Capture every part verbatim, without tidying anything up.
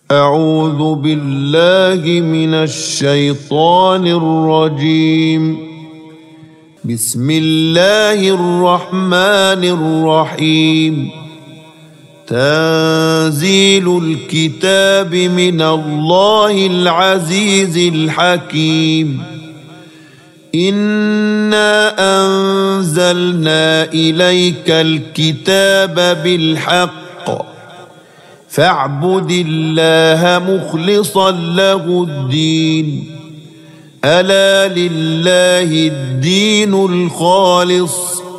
أعوذ بالله من الشيطان الرجيم. بسم الله الرحمن الرحيم. تنزيل الكتاب من الله العزيز الحكيم. إنا أنزلنا إليك الكتاب بالحق فاعبد الله مخلصا له الدين. ألا لله الدين الخالص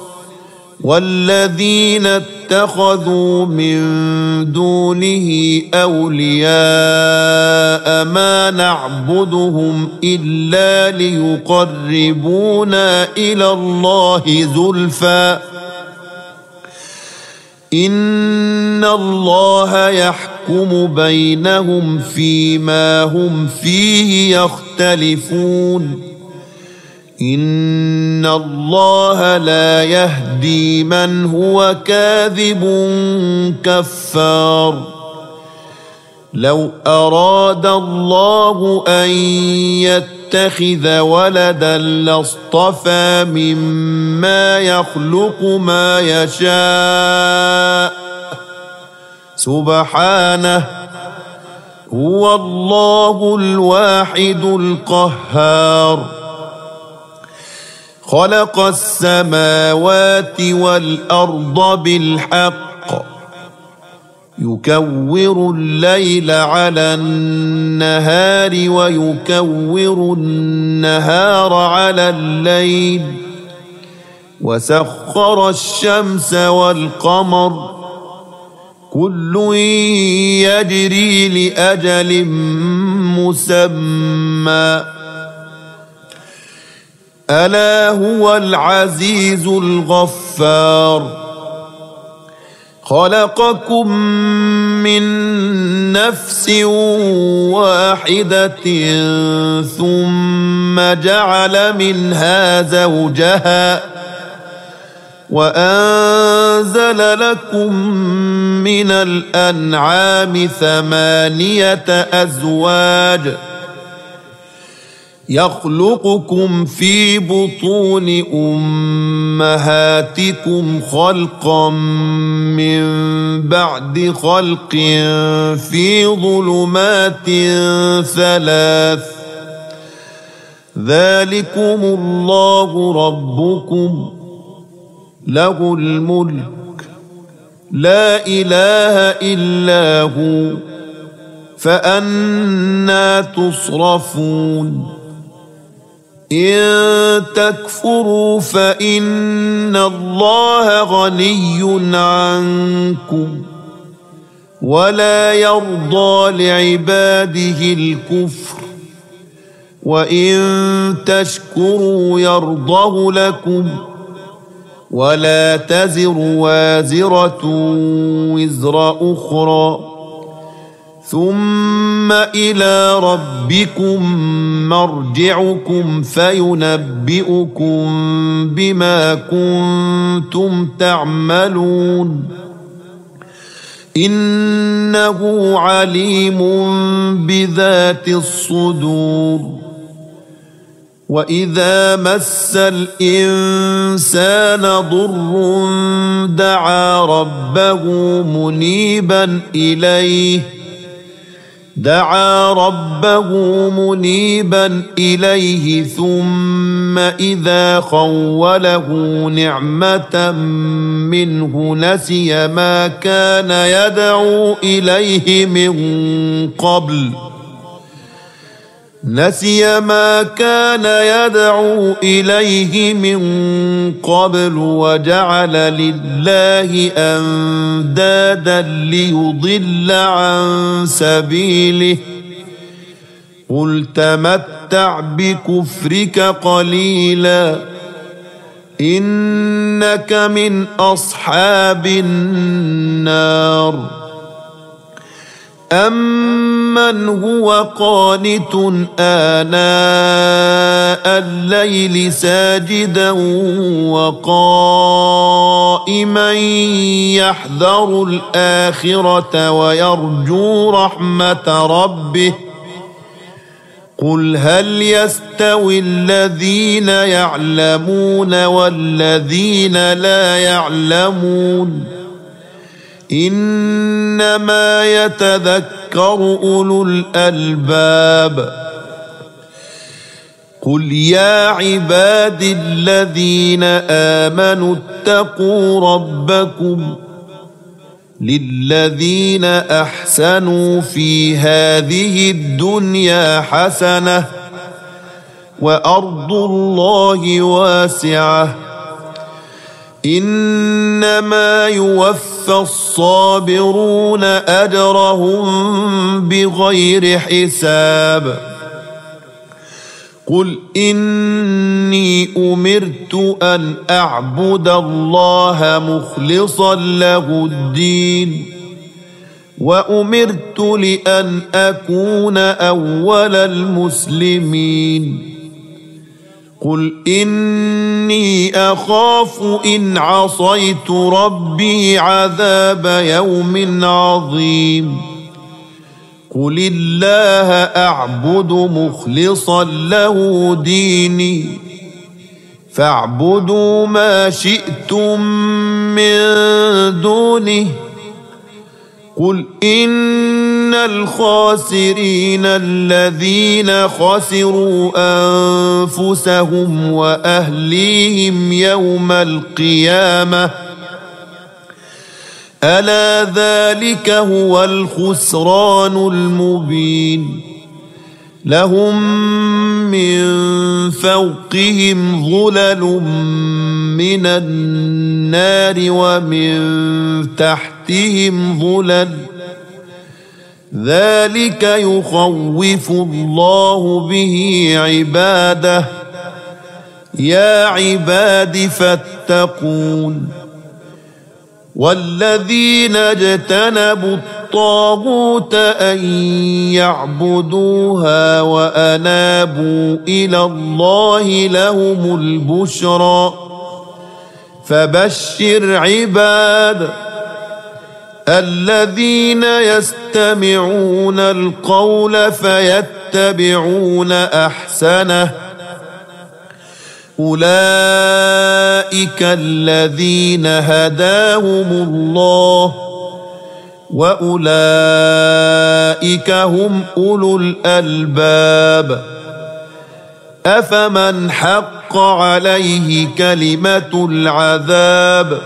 والذين اتخذوا من دونه أولياء ما نعبدهم إلا ليقربونا إلى الله زلفى إن الله يحكم بينهم فيما هم فيه يختلفون. إن الله لا يهدي من هو كاذب كفار. لو أراد الله أن يتخذ ولدا لاصطفى مما يخلق ما يشاء سبحانه هو الله الواحد القهار. خلق السماوات والأرض بالحق يكور الليل على النهار ويكور النهار على الليل وسخر الشمس والقمر كل يجري لأجل مسمى. ألا هو العزيز الغفار. خلقكم من نفس واحدة ثم جعل منها زوجها وأنزل لكم من الأنعام ثمانية أزواج يخلقكم في بطون أمهاتكم خلقا من بعد خلق في ظلمات ثلاث ذلكم الله ربكم له الملك لا إله إلا هو فأنى تصرفون. إن تكفروا فإن الله غني عنكم ولا يرضى لعباده الكفر وإن تشكروا يرضه لكم ولا تزر وازرة وزر أخرى ثم إلى ربكم مرجعكم فينبئكم بما كنتم تعملون. إنه عليم بذات الصدور. وإذا مس الإنسان ضر دعا ربه منيبا إليه دعا ربه منيبا إليه ثم إذا خوله نعمة منه نسي ما كان يدعو إليه من قبل نسي ما كان يدعو إليه من قبل وجعل لله أندادا ليضل عن سبيله. قل تمتع بكفرك قليلا إنك من أصحاب النار. أَمَّنْ هُوَ قَانِتٌ آنَاءَ اللَّيْلِ سَاجِدًا وَقَائِمًا يَحْذَرُ الْآخِرَةَ وَيَرْجُو رَحْمَةَ رَبِّهِ قُلْ هَلْ يَسْتَوِي الَّذِينَ يَعْلَمُونَ وَالَّذِينَ لَا يَعْلَمُونَ إِنَّمَا يَتَذَكَّرُ أُولُو الْأَلْبَابِ قُلْ يَا عِبَادِي الَّذِينَ آمَنُوا اتَّقُوا رَبَّكُمْ لِلَّذِينَ أَحْسَنُوا فِي هَذِهِ الدُّنْيَا حَسَنَةٌ وَأَرْضُ اللَّهِ وَاسِعَةٌ إِنَّمَا يُوَفَّى الصَّابِرُونَ أَجْرَهُم بِغَيْرِ حِسَابٍ قُلْ إِنِّي أُمِرْتُ أَنْ أَعْبُدَ اللَّهَ مُخْلِصًا لَهُ الدِّينَ وَأُمِرْتُ لِأَنْ أَكُونَ أَوَّلَ الْمُسْلِمِينَ قُلْ إِنِّي أَخَافُ إِنْ عَصَيْتُ رَبِّي عَذَابَ يَوْمٍ عَظِيمٍ قُلِ اللَّهَ أَعْبُدُ مُخْلِصًا لَهُ دِينِي فَاعْبُدُوا مَا شِئْتُم مِّن دُونِهِ قُلْ إِنَّ الْخَاسِرِينَ الَّذِينَ خَسِرُوا أَنفُسَهُمْ وَأَهْلِيهِمْ يَوْمَ الْقِيَامَةِ أَلَا ذَلِكَ هُوَ الْخُسْرَانُ الْمُبِينُ لَهُم مِّن فَوْقِهِمْ ظُلَلٌ مِّنَ النَّارِ وَمِن تَحْتِهِمْ ظُلَلٌ ذَلِكَ يُخَوِّفُ اللَّهُ بِهِ عِبَادَهُ يَا عِبَادِ فَاتَّقُونِ وَالَّذِينَ اجْتَنَبُوا الطَّاغُوتَ أَن يَعْبُدُوهَا وَأَنَابُوا إِلَى اللَّهِ لَهُمُ الْبُشْرَى فَبَشِّرْ عِبَادِ الَّذِينَ يَسْتَمِعُونَ الْقَوْلَ فَيَتَّبِعُونَ أَحْسَنَهُ أُولَئِكَ الَّذِينَ هَدَاهُمُ اللَّهُ وَأُولَئِكَ هُمْ أُولُو الْأَلْبَابِ أَفَمَنْ حَقَّ عَلَيْهِ كَلِمَةُ الْعَذَابِ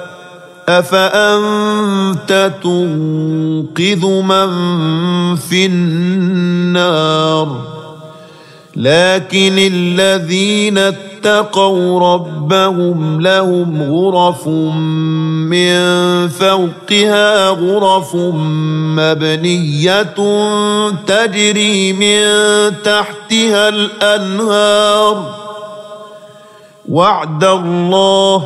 أَفَأَنْتَ تُنقِذُ مَنْ فِي النَّارِ لكن الذين اتقوا ربهم لهم غرف من فوقها غرف مبنية تجري من تحتها الأنهار وعد الله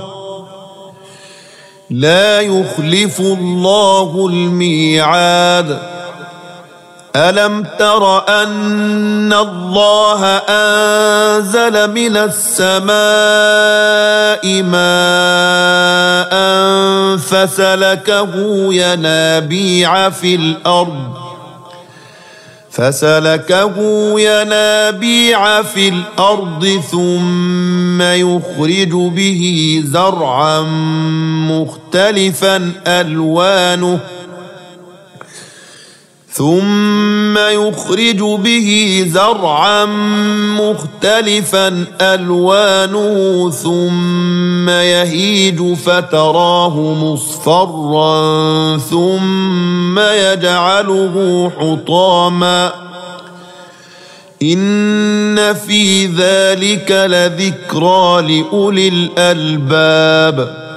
لا يخلف الله الميعاد ألم تر أن الله أنزل من السماء ماء فسلكه ينابيع في الأرض فسلكه ينابيع في الأرض ثم يخرج به زرعا مختلفا ألوانه ثم يخرج به زرعا مختلفا ألوانه ثم يهيج فتراه مصفرا ثم يجعله حطاما إن في ذلك لذكرى لأولي الألباب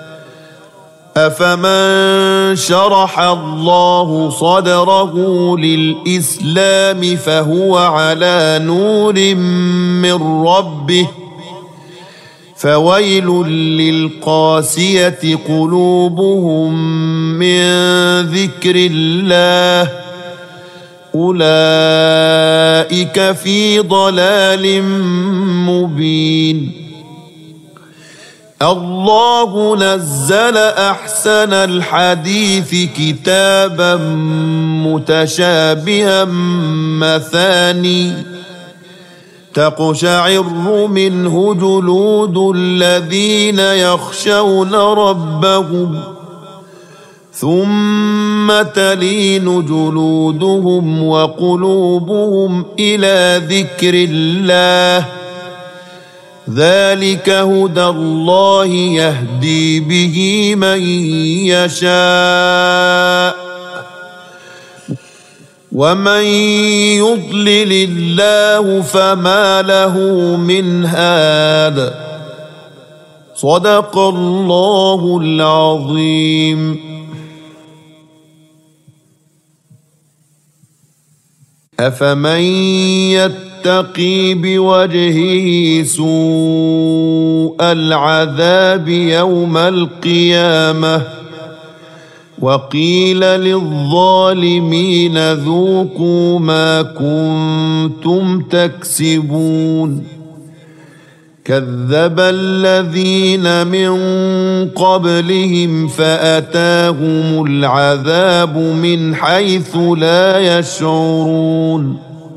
أفمن شرح الله صدره للإسلام فهو على نور من ربه فويل للقاسية قلوبهم من ذكر الله أولئك في ضلال مبين. الله نزل أحسن الحديث كتابا متشابها مثاني تقشعر منه جلود الذين يخشون ربهم ثم تلين جلودهم وقلوبهم إلى ذكر الله ذلك هدى الله يهدي به من يشاء ومن يضلل الله فما له من هاد. صدق الله العظيم. أفمن يتقي بوجهه سوء العذاب يوم القيامة وقيل للظالمين ذوقوا ما كنتم تكسبون كذب الذين من قبلهم فأتاهم العذاب من حيث لا يشعرون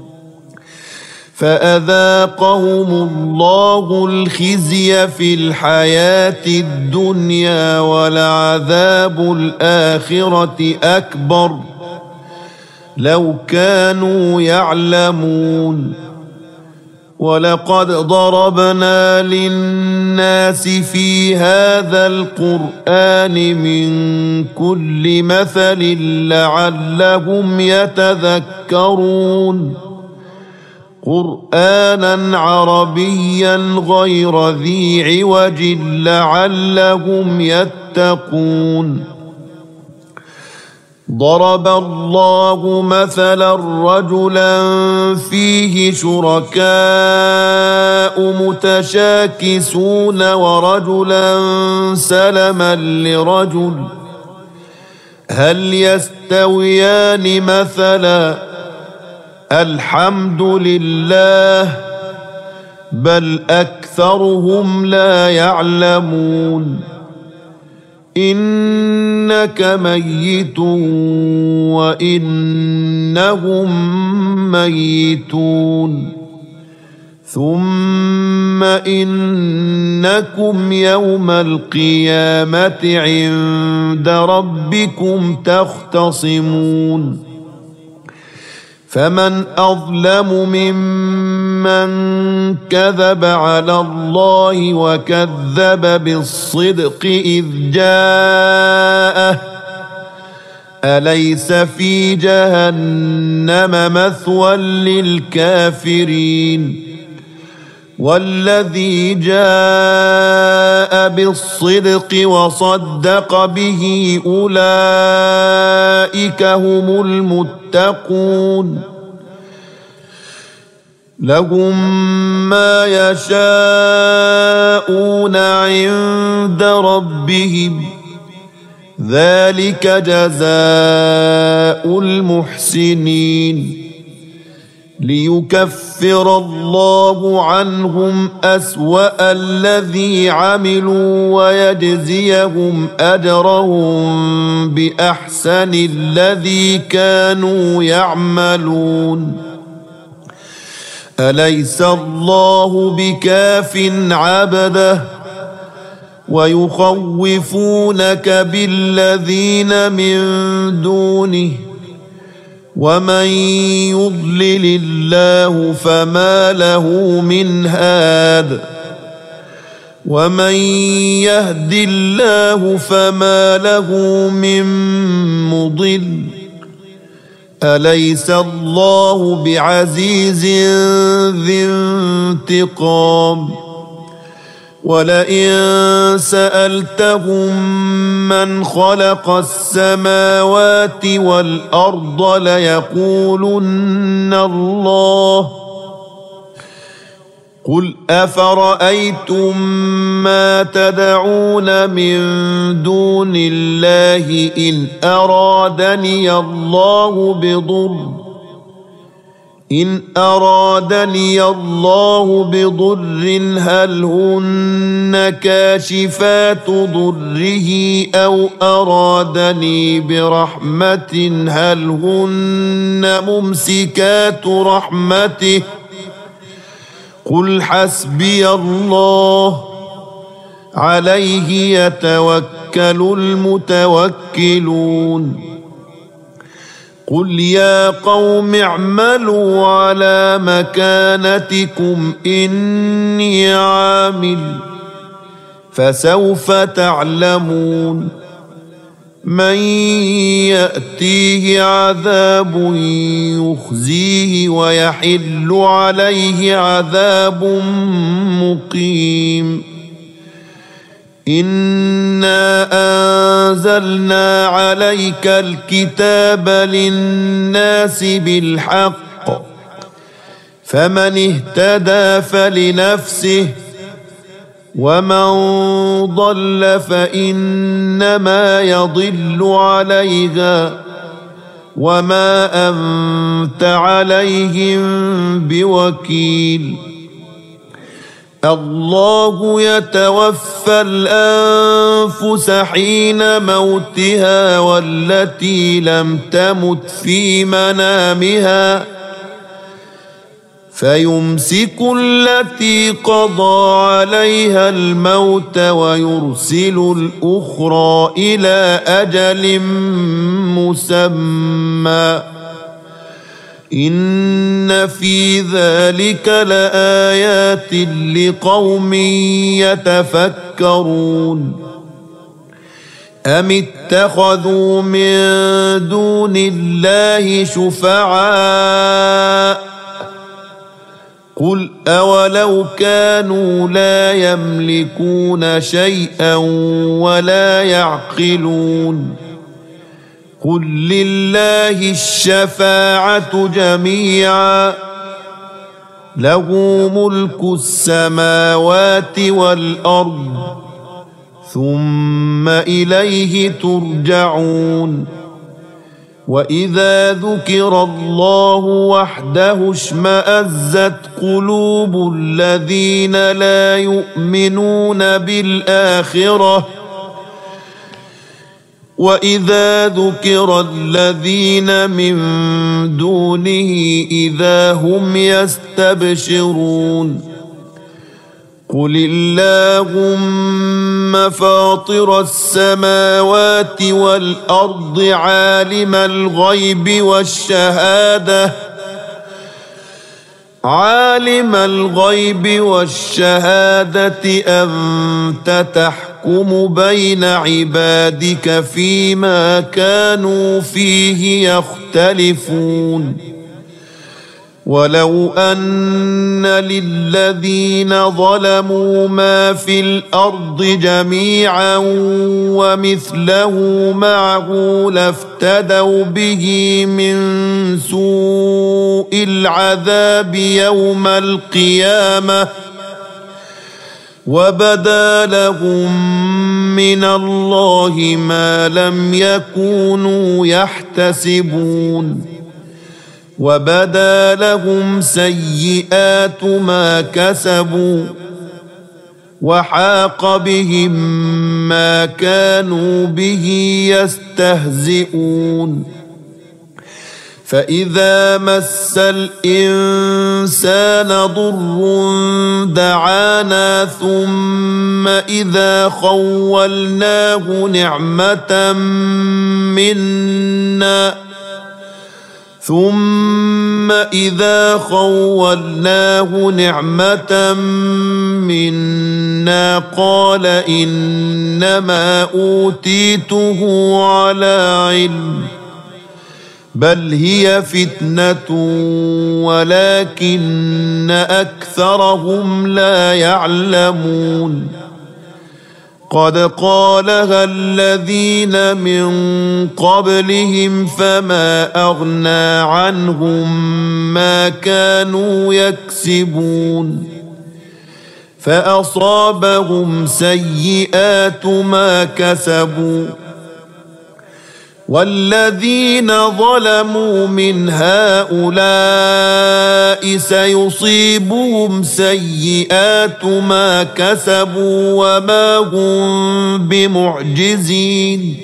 فأذاقهم الله الخزي في الحياة الدنيا ولعذاب الآخرة أكبر لو كانوا يعلمون. ولقد ضربنا للناس في هذا القرآن من كل مثل لعلهم يتذكرون قرآنا عربيا غير ذي عوج لعلهم يتقون. ضرب الله مثلا رجلا فيه شركاء متشاكسون ورجلا سلما لرجل هل يستويان مثلا الحمد لله بل أكثرهم لا يعلمون. إنك ميت وإنهم ميتون ثم إنكم يوم القيامة عند ربكم تختصمون. فمن أظلم ممن كذب على الله وكذب بالصدق إذ جاءه أليس في جهنم مثوى للكافرين والذي جاء بالصدق وصدق به أولئك هم المتقون لهم ما يشاءون عند ربهم ذلك جزاء المحسنين ليكفر الله عنهم أسوأ الذي عملوا ويجزيهم أجرهم بأحسن الذي كانوا يعملون. أليس الله بكاف عبده ويخوفونك بالذين من دونه ومن يضلل الله فما له من هاد ومن يهد الله فما له من مضل. أليس الله بعزيز ذي انتقام ولئن سألتهم من خلق السماوات والأرض ليقولن الله قل أفرأيتم ما تدعون من دون الله إن أرادني الله بضر إن أرادني الله بضر هل هن كاشفات ضره أو أرادني برحمة هل هن ممسكات رحمته قل حسبي الله عليه يتوكل المتوكلون قل يا قوم اعملوا على مكانتكم إني عامل فسوف تعلمون من يأتيه عذاب يخزيه ويحل عليه عذاب مقيم إنا أنزلنا عليك الكتاب للناس بالحق فمن اهتدى فلنفسه ومن ضل فإنما يضل عليها وما أنت عليهم بوكيل الله يتوفى الأنفس حين موتها والتي لم تمت في منامها فيمسك التي قضى عليها الموت ويرسل الأخرى إلى أجل مسمى إن في ذلك لآيات لقوم يتفكرون أم اتخذوا من دون الله شفعاء قل أولو كانوا لا يملكون شيئا ولا يعقلون قل لله الشفاعة جميعا له ملك السماوات والأرض ثم إليه ترجعون وإذا ذكر الله وحده اشمأزت قلوب الذين لا يؤمنون بالآخرة وإذا ذكر الذين من دونه إذا هم يستبشرون قل اللهم فاطر السماوات والأرض عالم الغيب والشهادة عالم الغيب والشهادة أنت تحكم بين عبادك فيما كانوا فيه يختلفون ولو أن للذين ظلموا ما في الأرض جميعا ومثله معه لافتدوا به من سوء العذاب يوم القيامة وبدا لهم من الله ما لم يكونوا يحتسبون وبدا لهم سيئات ما كسبوا وحاق بهم ما كانوا به يستهزئون فإذا مس الإنسان ضر دعانا ثم إذا خولناه نعمة منا ثم إذا خولناه نعمة منا قال إنما أوتيته على علم بل هي فتنة ولكن أكثرهم لا يعلمون قد قالها الذين من قبلهم فما أغنى عنهم ما كانوا يكسبون فأصابهم سيئات ما كسبوا والذين ظلموا من هؤلاء سيصيبهم سيئات ما كسبوا وما هم بمعجزين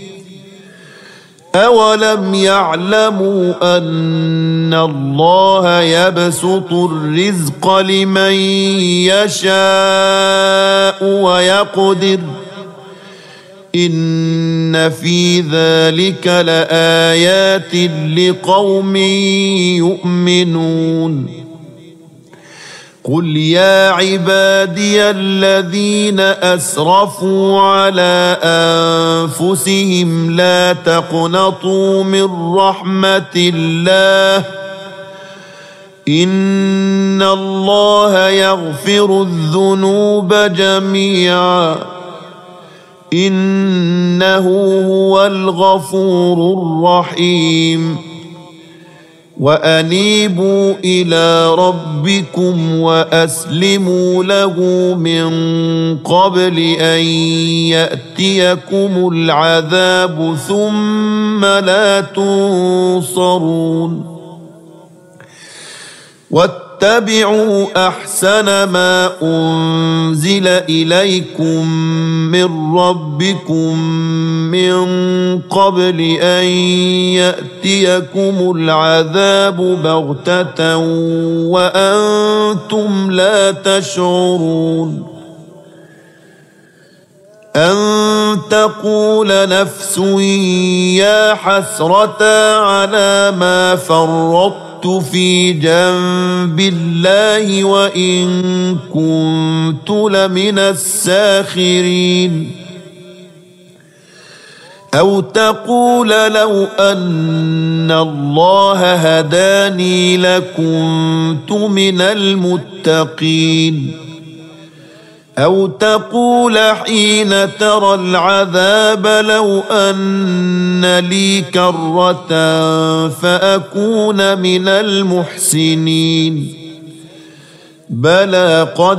أولم يعلموا أن الله يبسط الرزق لمن يشاء ويقدر إن في ذلك لآيات لقوم يؤمنون قل يا عبادي الذين أسرفوا على أنفسهم لا تقنطوا من رحمة الله إن الله يغفر الذنوب جميعا إنه هو الغفور الرحيم وأنيبوا إلى ربكم وأسلموا له من قبل أن يأتيكم العذاب ثم لا تنصرون واتبعوا أحسن ما أنزل إليكم من ربكم من قبل أن يأتيكم العذاب بغتة وأنتم لا تشعرون أن تقول نفس يا حسرة على ما فرطت في جنب الله وإن كنت لمن الساخرين أو تقول لو أن الله هداني لكنت من المتقين أو تقول حين ترى العذاب لو أن لي كرة فأكون من المحسنين بلى قد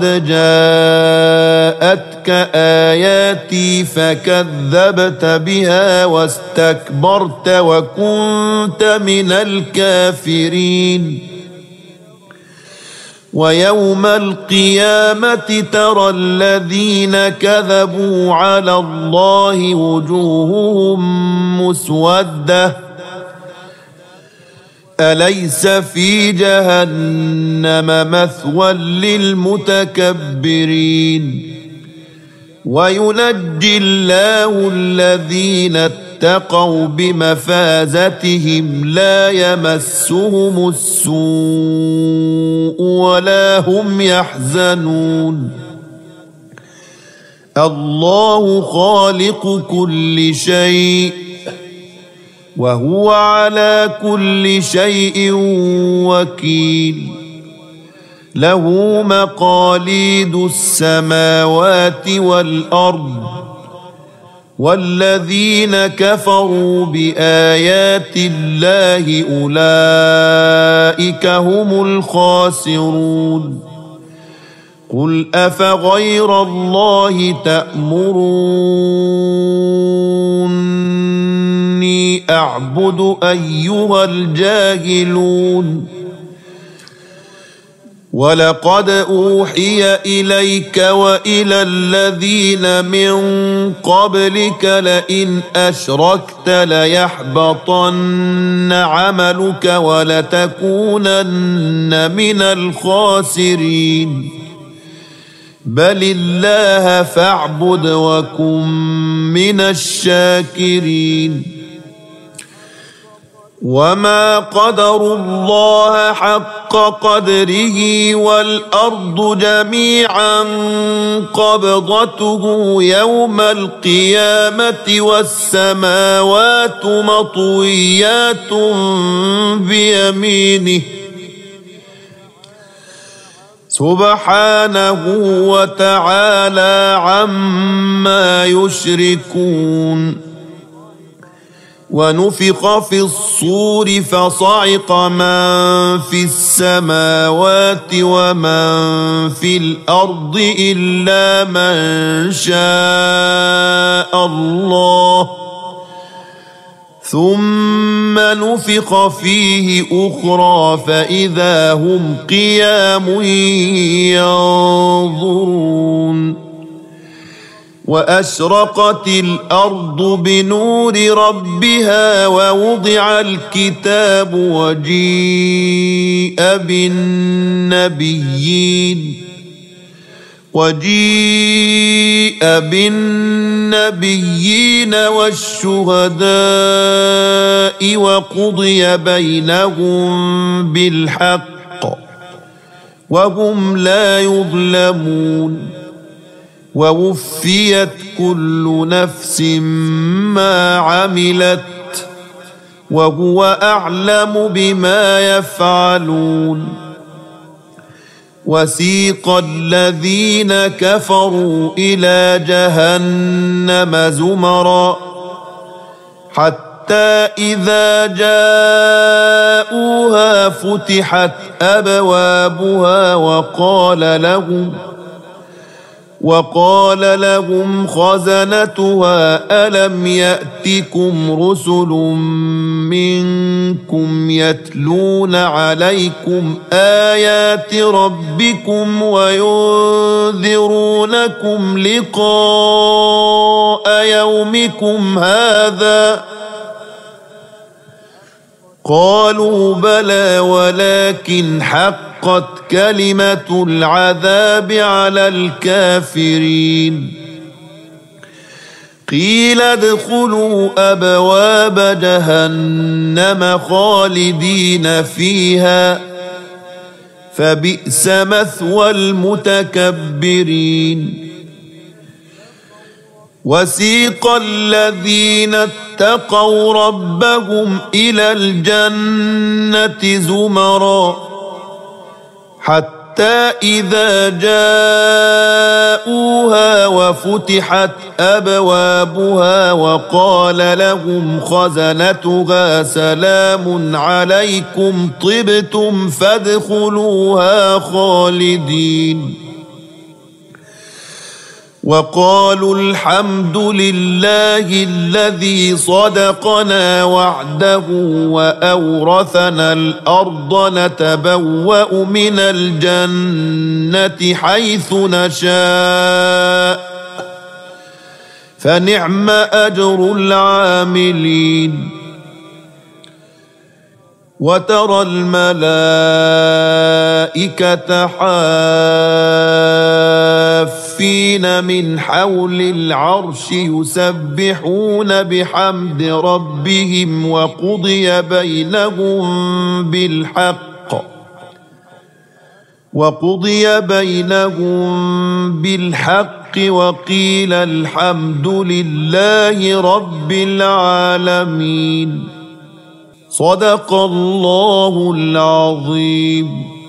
جاءتك آياتي فكذبت بها واستكبرت وكنت من الكافرين ويوم القيامة ترى الذين كذبوا على الله وجوههم مسودة أليس في جهنم مثوى للمتكبرين وينجي الله الذين اتقوا بمفازتهم لا يمسهم السوء ولا هم يحزنون الله خالق كل شيء وهو على كل شيء وكيل له مقاليد السماوات والأرض والذين كفروا بآيات الله أولئك هم الخاسرون قل أفغير الله تأمروني أعبد أيها الجاهلون ولقد أوحي إليك وإلى الذين من قبلك لئن أشركت ليحبطن عملك ولتكونن من الخاسرين بل الله فاعبد وكن من الشاكرين وما قدروا الله حق قدره والأرض جميعا قبضته يوم القيامة والسماوات مطويات بيمينه سبحانه وتعالى عما يشركون ونفخ في الصور فصعق من في السماوات ومن في الأرض إلا من شاء الله ثم نفخ فيه أخرى فإذا هم قيام ينظرون وأشرقت الأرض بنور ربها ووضع الكتاب وجيء بالنبيين وجيء بالنبيين والشهداء وقضي بينهم بالحق وهم لا يظلمون ووفيت كل نفس ما عملت وهو أعلم بما يفعلون وسيق الذين كفروا إلى جهنم زمرا حتى إذا جاءوها فتحت أبوابها وقال لهم وقال لهم خزنتها ألم يأتكم رسل منكم يتلون عليكم آيات ربكم وينذرونكم لقاء يومكم هذا قالوا بلى ولكن حقت كلمة العذاب على الكافرين قيل ادخلوا أبواب جهنم خالدين فيها فبئس مثوى المتكبرين وسيق الذين اتقوا ربهم إلى الجنة زمرا حتى إذا جاءوها وفتحت أبوابها وقال لهم خزنتها سلام عليكم طبتم فادخلوها خالدين وقالوا الحمد لله الذي صدقنا وعده وأورثنا الأرض نتبوأ من الجنة حيث نشاء فنعم أجر العاملين وترى الملائكة حافين من حول العرش يسبحون بحمد ربهم وقضي بينهم بالحق وقضي بينهم بالحق وقيل الحمد لله رب العالمين صدق الله العظيم.